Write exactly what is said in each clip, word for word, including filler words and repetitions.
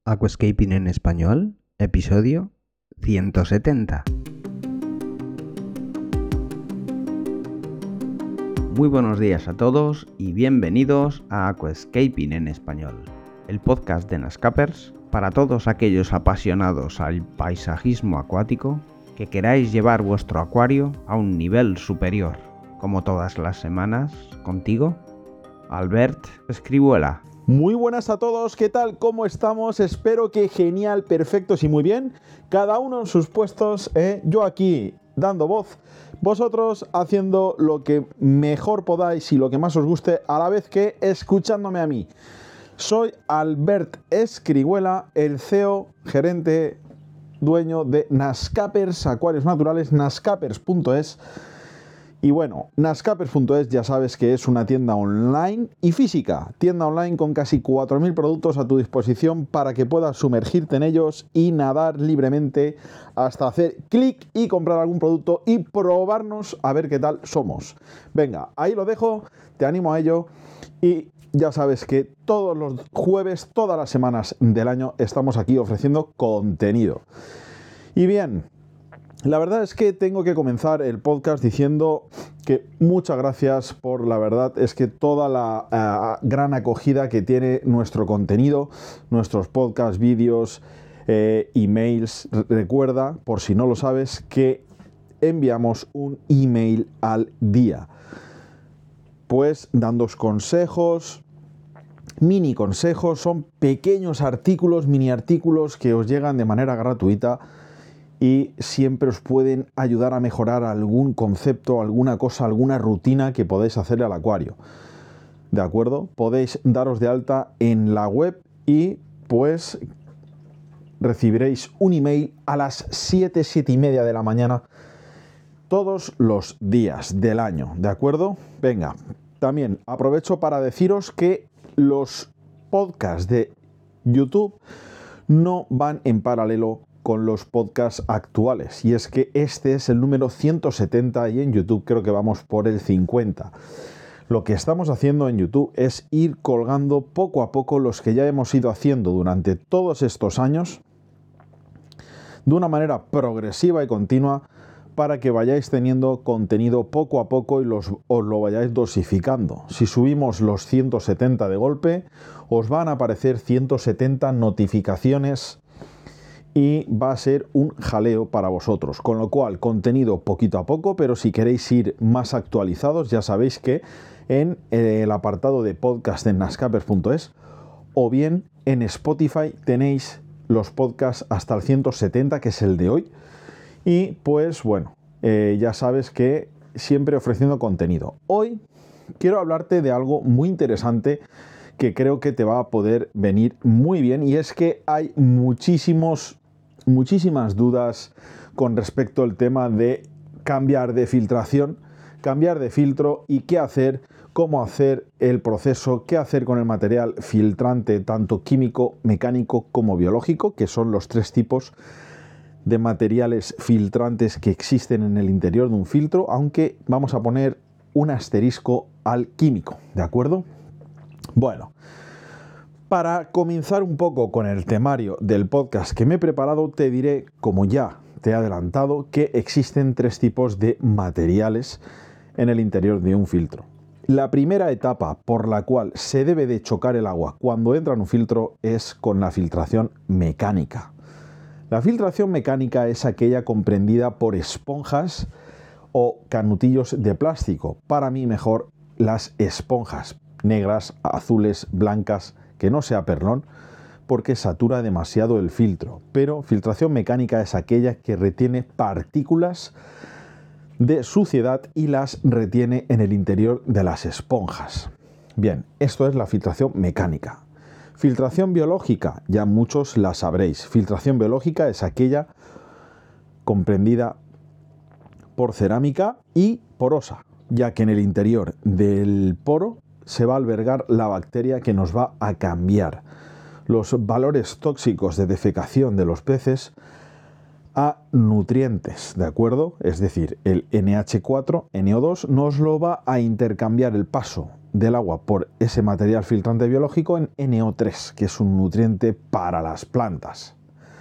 Aquascaping en español, episodio ciento setenta. Muy buenos días a todos y bienvenidos a Aquascaping en español, el podcast de Nascapers para todos aquellos apasionados al paisajismo acuático que queráis llevar vuestro acuario a un nivel superior. Como todas las semanas, contigo, Albert Escribuela. Muy buenas a todos, ¿qué tal? ¿Cómo estamos? Espero que genial, perfectos y muy bien. Cada uno en sus puestos, ¿eh? Yo aquí dando voz, vosotros haciendo lo que mejor podáis y lo que más os guste, a la vez que escuchándome a mí. Soy Albert Escribuela, el C E O, gerente, dueño de Nascapers Acuarios Naturales, nascapers punto es. Y bueno, nascapers punto es ya sabes que es una tienda online y física, tienda online con casi cuatro mil productos a tu disposición para que puedas sumergirte en ellos y nadar libremente hasta hacer clic y comprar algún producto y probarnos a ver qué tal somos. Venga, ahí lo dejo, te animo a ello y ya sabes que todos los jueves, todas las semanas del año estamos aquí ofreciendo contenido. Y bien, la verdad es que tengo que comenzar el podcast diciendo que muchas gracias por, la verdad es que toda la uh, gran acogida que tiene nuestro contenido, nuestros podcasts, vídeos, eh, emails. Recuerda, por si no lo sabes, que enviamos un email al día, pues dándoos consejos, mini consejos, son pequeños artículos, mini artículos que os llegan de manera gratuita y siempre os pueden ayudar a mejorar algún concepto, alguna cosa, alguna rutina que podéis hacerle al acuario. ¿De acuerdo? Podéis daros de alta en la web y pues recibiréis un email a las siete, siete y media de la mañana todos los días del año. ¿De acuerdo? Venga, también aprovecho para deciros que los podcasts de YouTube no van en paralelo con los podcasts actuales, y es que este es el número ciento setenta y en YouTube creo que vamos por el cincuenta. Lo que estamos haciendo en YouTube es ir colgando poco a poco los que ya hemos ido haciendo durante todos estos años de una manera progresiva y continua para que vayáis teniendo contenido poco a poco y los, os lo vayáis dosificando. Si subimos los ciento setenta de golpe, os van a aparecer ciento setenta notificaciones y va a ser un jaleo para vosotros, con lo cual contenido poquito a poco, pero si queréis ir más actualizados ya sabéis que en el apartado de podcast en nascapers punto es o bien en Spotify tenéis los podcasts hasta el ciento setenta, que es el de hoy, y pues bueno, eh, ya sabes que siempre ofreciendo contenido. Hoy quiero hablarte de algo muy interesante que creo que te va a poder venir muy bien, y es que hay muchísimos muchísimas dudas con respecto al tema de cambiar de filtración, cambiar de filtro y qué hacer, cómo hacer el proceso, qué hacer con el material filtrante, tanto químico, mecánico como biológico, que son los tres tipos de materiales filtrantes que existen en el interior de un filtro, aunque vamos a poner un asterisco al químico, ¿de acuerdo? Bueno, para comenzar un poco con el temario del podcast que me he preparado, te diré, como ya te he adelantado, que existen tres tipos de materiales en el interior de un filtro. La primera etapa por la cual se debe de chocar el agua cuando entra en un filtro es con la filtración mecánica. La filtración mecánica es aquella comprendida por esponjas o canutillos de plástico. Para mí mejor las esponjas negras, azules, blancas, que no sea perlón, porque satura demasiado el filtro. Pero filtración mecánica es aquella que retiene partículas de suciedad y las retiene en el interior de las esponjas. Bien, esto es la filtración mecánica. Filtración biológica, ya muchos la sabréis. Filtración biológica es aquella comprendida por cerámica y porosa, ya que en el interior del poro se va a albergar la bacteria que nos va a cambiar los valores tóxicos de defecación de los peces a nutrientes, ¿de acuerdo? Es decir, el ene hache cuatro, ene o dos, nos lo va a intercambiar el paso del agua por ese material filtrante biológico en ene o tres, que es un nutriente para las plantas.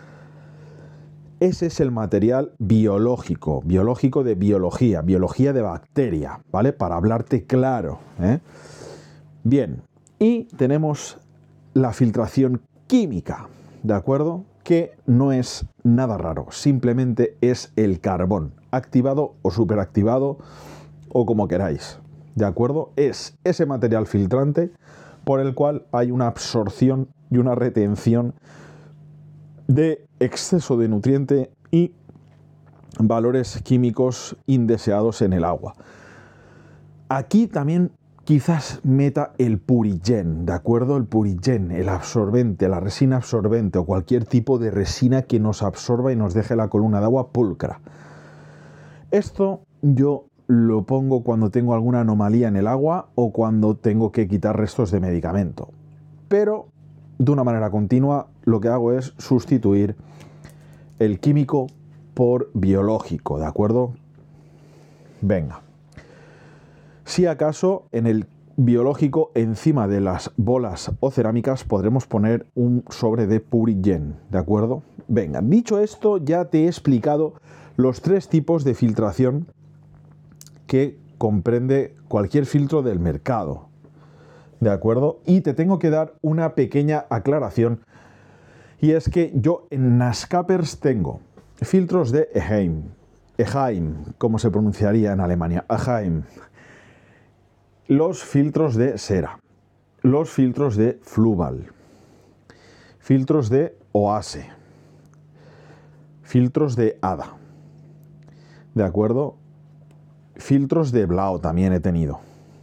Ese es el material biológico, biológico de biología, biología de bacteria, ¿vale? Para hablarte claro, ¿eh? Bien, y tenemos la filtración química, ¿de acuerdo? Que no es nada raro, simplemente es el carbón, activado o superactivado, o como queráis, ¿de acuerdo? Es ese material filtrante por el cual hay una absorción y una retención de exceso de nutriente y valores químicos indeseados en el agua. Aquí también quizás meta el Purigen, ¿de acuerdo? El Purigen, el absorbente, la resina absorbente o cualquier tipo de resina que nos absorba y nos deje la columna de agua pulcra. Esto yo lo pongo cuando tengo alguna anomalía en el agua o cuando tengo que quitar restos de medicamento. Pero de una manera continua lo que hago es sustituir el químico por biológico, ¿de acuerdo? Venga. Si acaso en el biológico encima de las bolas o cerámicas podremos poner un sobre de Purigen, ¿de acuerdo? Venga, dicho esto ya te he explicado los tres tipos de filtración que comprende cualquier filtro del mercado, ¿de acuerdo? Y te tengo que dar una pequeña aclaración, y es que yo en Nascapers tengo filtros de Eheim, Eheim, como se pronunciaría en Alemania, Eheim, los filtros de Sera, los filtros de Fluval, filtros de Oase, filtros de Hada, ¿de acuerdo? Filtros de Blau también he tenido.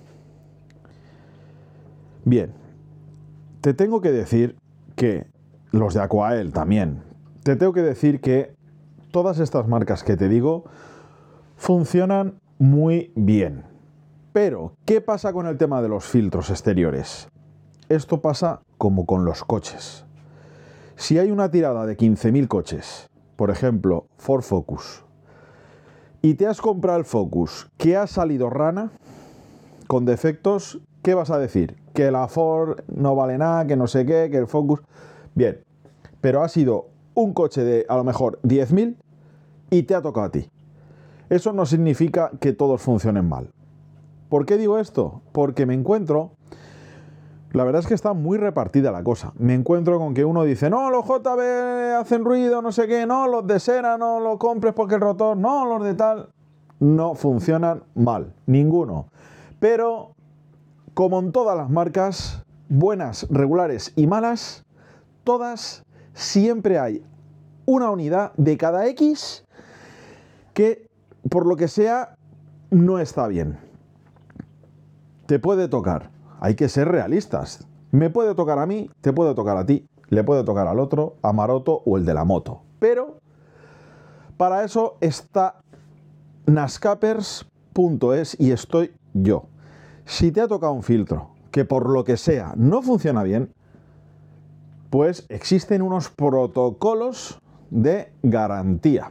Bien, te tengo que decir que los de Aquael también. Te tengo que decir que todas estas marcas que te digo funcionan muy bien. Pero, ¿qué pasa con el tema de los filtros exteriores? Esto pasa como con los coches. Si hay una tirada de quince mil coches, por ejemplo, Ford Focus, y te has comprado el Focus que ha salido rana, con defectos, ¿qué vas a decir? Que la Ford no vale nada, que no sé qué, que el Focus... Bien, pero ha sido un coche de a lo mejor diez mil y te ha tocado a ti. Eso no significa que todos funcionen mal. ¿Por qué digo esto? Porque me encuentro... La verdad es que está muy repartida la cosa. Me encuentro con que uno dice, no, los J B hacen ruido, no sé qué, no, los de Sera no lo compres porque el rotor, no, los de tal... No funcionan mal, ninguno. Pero, como en todas las marcas, buenas, regulares y malas, todas siempre hay una unidad de cada X que, por lo que sea, no está bien. Te puede tocar. Hay que ser realistas. Me puede tocar a mí, te puede tocar a ti, le puede tocar al otro, a Maroto o el de la moto. Pero para eso está Nascapers punto es y estoy yo. Si te ha tocado un filtro que por lo que sea no funciona bien, pues existen unos protocolos de garantía.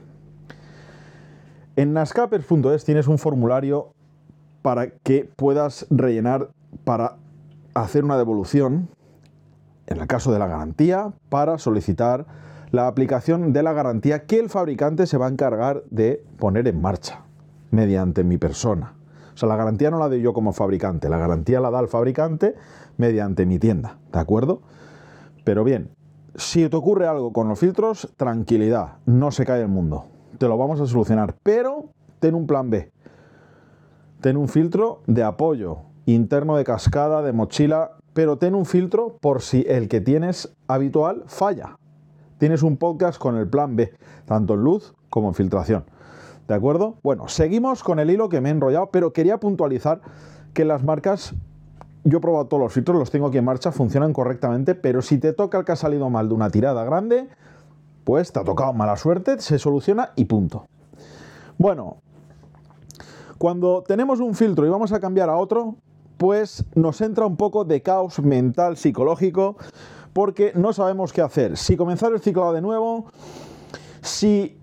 En Nascapers punto es tienes un formulario para que puedas rellenar para hacer una devolución, en el caso de la garantía, para solicitar la aplicación de la garantía que el fabricante se va a encargar de poner en marcha mediante mi persona. O sea, la garantía no la doy yo como fabricante, la garantía la da el fabricante mediante mi tienda, ¿de acuerdo? Pero bien, si te ocurre algo con los filtros, tranquilidad, no se cae el mundo, te lo vamos a solucionar, pero ten un plan B, ten un filtro de apoyo, interno de cascada, de mochila, pero ten un filtro por si el que tienes habitual falla. Tienes un podcast con el plan B, tanto en luz como en filtración. ¿De acuerdo? Bueno, seguimos con el hilo que me he enrollado, pero quería puntualizar que las marcas, yo he probado todos los filtros, los tengo aquí en marcha, funcionan correctamente, pero si te toca el que ha salido mal de una tirada grande, pues te ha tocado mala suerte, se soluciona y punto. Bueno, cuando tenemos un filtro y vamos a cambiar a otro, pues nos entra un poco de caos mental, psicológico, porque no sabemos qué hacer. Si comenzar el ciclado de nuevo, si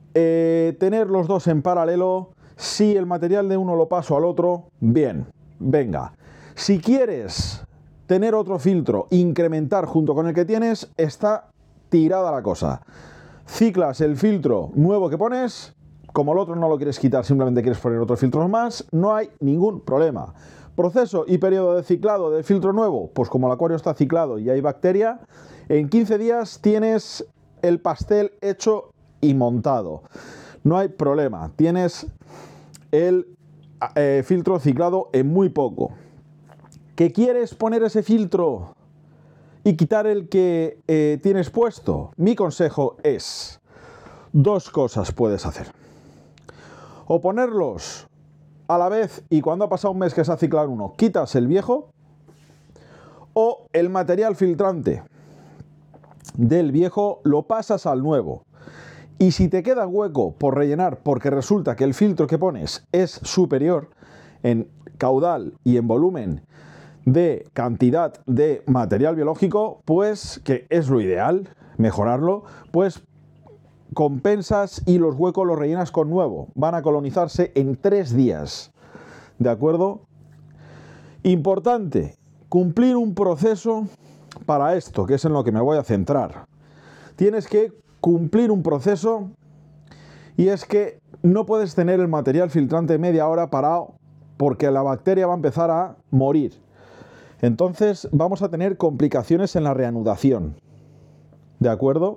eh, tener los dos en paralelo. Si el material de uno lo paso al otro, bien, venga. Si quieres tener otro filtro, incrementar junto con el que tienes, está tirada la cosa. Ciclas el filtro nuevo que pones, como el otro no lo quieres quitar, simplemente quieres poner otros filtros más, no hay ningún problema. Proceso y periodo de ciclado del filtro nuevo, pues como el acuario está ciclado y hay bacteria, en quince días tienes el pastel hecho y montado. No hay problema, tienes el eh, filtro ciclado en muy poco. ¿Que quieres poner ese filtro y quitar el que eh, tienes puesto? Mi consejo es, dos cosas puedes hacer. O ponerlos a la vez y cuando ha pasado un mes que se ha ciclado uno, quitas el viejo, o el material filtrante del viejo lo pasas al nuevo. Y si te queda hueco por rellenar, porque resulta que el filtro que pones es superior en caudal y en volumen de cantidad de material biológico, pues que es lo ideal, mejorarlo, pues compensas y los huecos los rellenas con nuevo. Van a colonizarse en tres días. ¿De acuerdo? Importante, cumplir un proceso para esto, que es en lo que me voy a centrar. Tienes que cumplir un proceso y es que no puedes tener el material filtrante media hora parado porque la bacteria va a empezar a morir. Entonces vamos a tener complicaciones en la reanudación. ¿De acuerdo?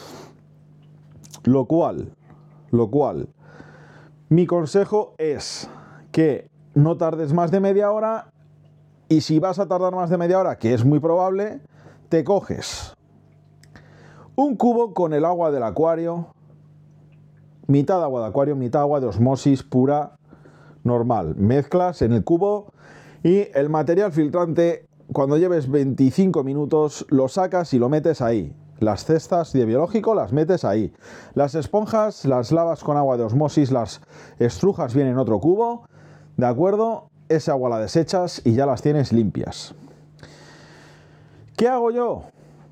Lo cual, lo cual, mi consejo es que no tardes más de media hora y si vas a tardar más de media hora, que es muy probable, te coges un cubo con el agua del acuario, mitad agua de acuario, mitad agua de osmosis pura, normal. Mezclas en el cubo y el material filtrante, cuando lleves veinticinco minutos, lo sacas y lo metes ahí. Las cestas de biológico las metes ahí. Las esponjas las lavas con agua de osmosis, las estrujas vienen en otro cubo, ¿de acuerdo? Esa agua la desechas y ya las tienes limpias. ¿Qué hago yo?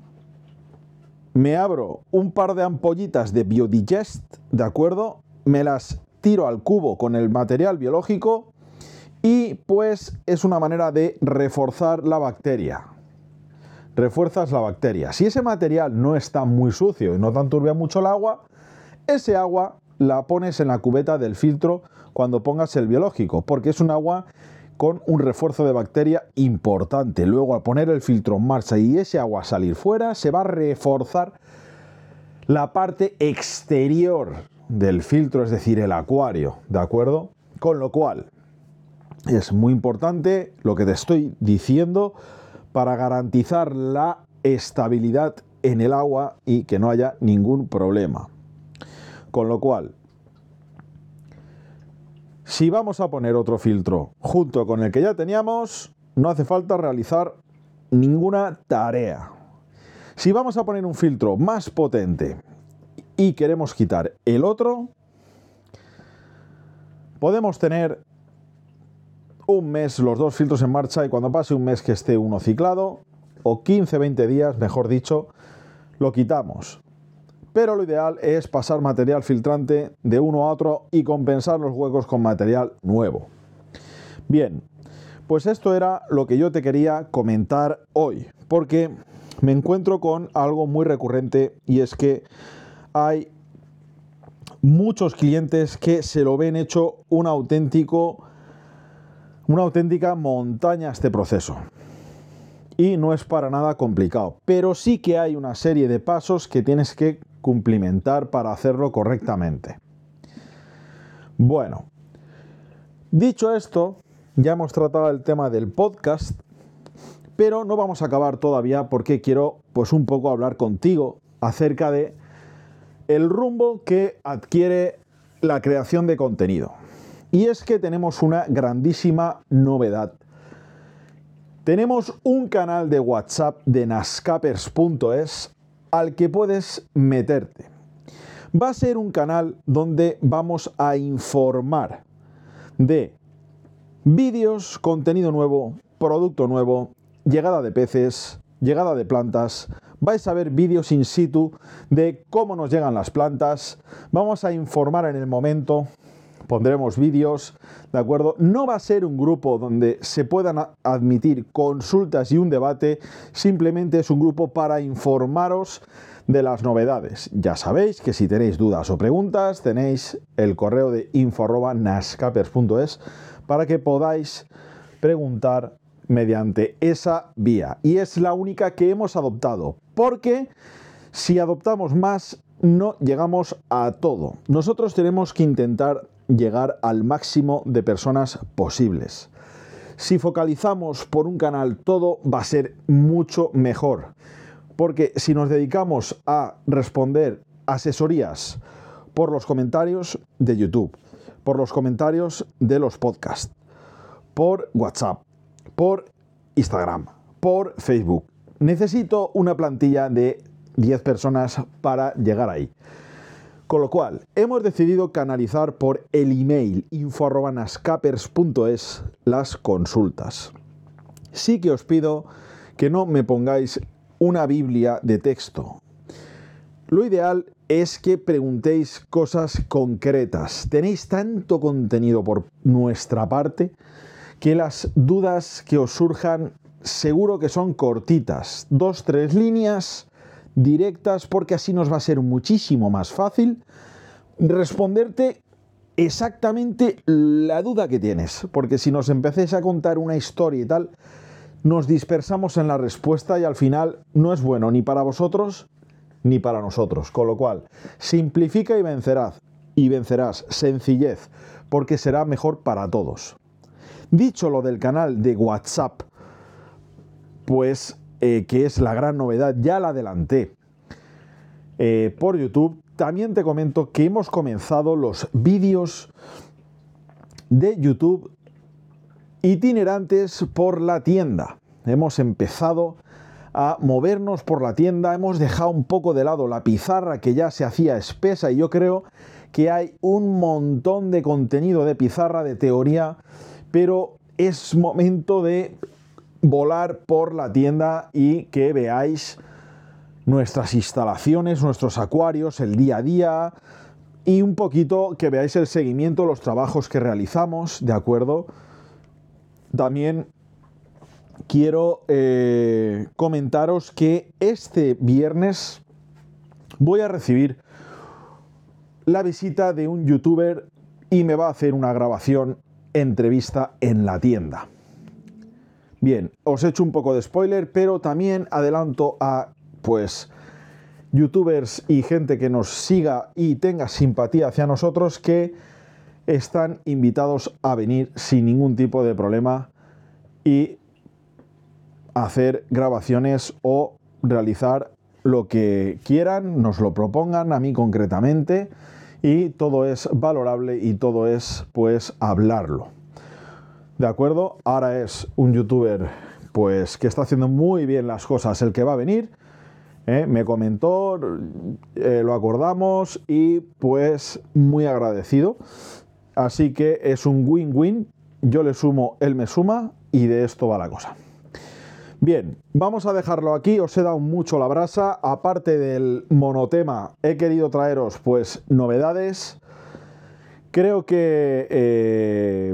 Me abro un par de ampollitas de Biodigest, ¿de acuerdo? Me las tiro al cubo con el material biológico y pues es una manera de reforzar la bacteria. Refuerzas la bacteria. Si ese material no está muy sucio y no te enturbia mucho el agua, ese agua la pones en la cubeta del filtro cuando pongas el biológico, porque es un agua con un refuerzo de bacteria importante. Luego, al poner el filtro en marcha y ese agua salir fuera, se va a reforzar la parte exterior del filtro, es decir, el acuario, ¿de acuerdo? Con lo cual, es muy importante lo que te estoy diciendo para garantizar la estabilidad en el agua y que no haya ningún problema. Con lo cual, si vamos a poner otro filtro junto con el que ya teníamos, no hace falta realizar ninguna tarea. Si vamos a poner un filtro más potente y queremos quitar el otro, podemos tener un mes los dos filtros en marcha y cuando pase un mes que esté uno ciclado, o quince a veinte días, mejor dicho, lo quitamos. Pero lo ideal es pasar material filtrante de uno a otro y compensar los huecos con material nuevo. Bien, pues esto era lo que yo te quería comentar hoy, porque me encuentro con algo muy recurrente y es que hay muchos clientes que se lo ven hecho un auténtico, una auténtica montaña este proceso. Y no es para nada complicado, pero sí que hay una serie de pasos que tienes que cumplimentar para hacerlo correctamente. Bueno, dicho esto, ya hemos tratado el tema del podcast, pero no vamos a acabar todavía porque quiero pues un poco hablar contigo acerca de el rumbo que adquiere la creación de contenido. Y es que tenemos una grandísima novedad. Tenemos un canal de WhatsApp de nascapers punto es al que puedes meterte. Va a ser un canal donde vamos a informar de vídeos, contenido nuevo, producto nuevo, llegada de peces, llegada de plantas, vais a ver vídeos in situ de cómo nos llegan las plantas, vamos a informar en el momento, pondremos vídeos, ¿de acuerdo? No va a ser un grupo donde se puedan admitir consultas y un debate, simplemente es un grupo para informaros de las novedades. Ya sabéis que si tenéis dudas o preguntas, tenéis el correo de info arroba nascapers punto es para que podáis preguntar mediante esa vía. Y es la única que hemos adoptado, porque si adoptamos más, no llegamos a todo. Nosotros tenemos que intentar llegar al máximo de personas posibles. Si focalizamos por un canal todo, va a ser mucho mejor. Porque si nos dedicamos a responder asesorías por los comentarios de YouTube, por los comentarios de los podcasts, por WhatsApp, por Instagram, por Facebook, necesito una plantilla de diez personas para llegar ahí. Con lo cual, hemos decidido canalizar por el email info arroba nascapers punto es las consultas. Sí que os pido que no me pongáis una Biblia de texto. Lo ideal es que preguntéis cosas concretas. Tenéis tanto contenido por nuestra parte que las dudas que os surjan seguro que son cortitas. Dos, tres líneas directas, porque así nos va a ser muchísimo más fácil responderte exactamente la duda que tienes. Porque si nos empecéis a contar una historia y tal, nos dispersamos en la respuesta y al final no es bueno ni para vosotros ni para nosotros. Con lo cual, simplifica y vencerás. Y vencerás. Sencillez, porque será mejor para todos. Dicho lo del canal de WhatsApp, pues eh, que es la gran novedad, ya la adelanté eh, por YouTube, también te comento que hemos comenzado los vídeos de YouTube itinerantes por la tienda. Hemos empezado a movernos por la tienda, hemos dejado un poco de lado la pizarra que ya se hacía espesa y yo creo que hay un montón de contenido de pizarra, de teoría, pero es momento de volar por la tienda y que veáis nuestras instalaciones, nuestros acuarios, el día a día y un poquito que veáis el seguimiento, los trabajos que realizamos, ¿de acuerdo? También quiero eh, comentaros que este viernes voy a recibir la visita de un youtuber y me va a hacer una grabación entrevista en la tienda. Bien, os he hecho un poco de spoiler, pero también adelanto a pues youtubers y gente que nos siga y tenga simpatía hacia nosotros que están invitados a venir sin ningún tipo de problema y hacer grabaciones o realizar lo que quieran, nos lo propongan a mí concretamente, y todo es valorable y todo es pues hablarlo. ¿De acuerdo? Ahora es un youtuber pues que está haciendo muy bien las cosas el que va a venir. ¿eh? Me comentó, eh, lo acordamos y pues muy agradecido. Así que es un win-win. Yo le sumo, él me suma y de esto va la cosa. Bien, vamos a dejarlo aquí. Os he dado mucho la brasa. Aparte del monotema, he querido traeros pues novedades. Creo que eh,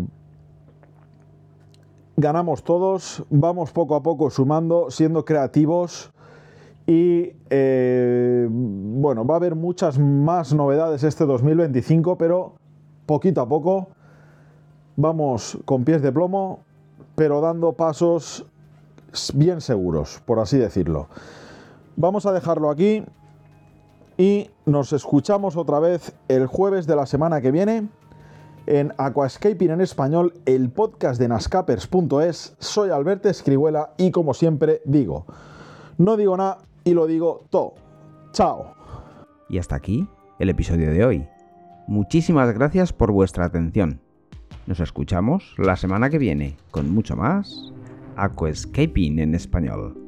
ganamos todos. Vamos poco a poco sumando, siendo creativos. Y eh, bueno, va a haber muchas más novedades este dos mil veinticinco, pero poquito a poco. Vamos con pies de plomo, pero dando pasos bien seguros, por así decirlo. Vamos a dejarlo aquí y nos escuchamos otra vez el jueves de la semana que viene en Aquascaping en Español, el podcast de nascapers punto es. Soy Alberto Escribuela y como siempre digo, no digo nada y lo digo todo. Chao. Y hasta aquí el episodio de hoy. Muchísimas gracias por vuestra atención. Nos escuchamos la semana que viene con mucho más Aquascaping en Español.